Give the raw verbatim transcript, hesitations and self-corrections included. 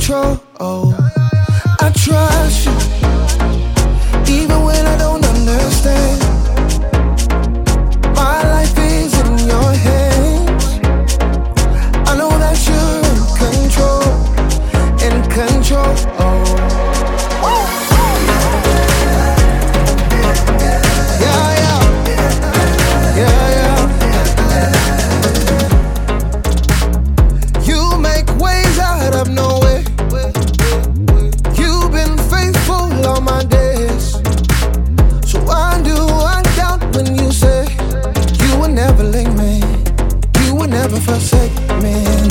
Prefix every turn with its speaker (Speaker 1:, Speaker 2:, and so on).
Speaker 1: control. I trust you, even when I don't understand. My life is in your hands. I know that you're in control, in control. Yeah, yeah, yeah, yeah. You make ways out of no way. You've been faithful all my days. So why do I doubt when you say you would never leave me, you would never forsake me?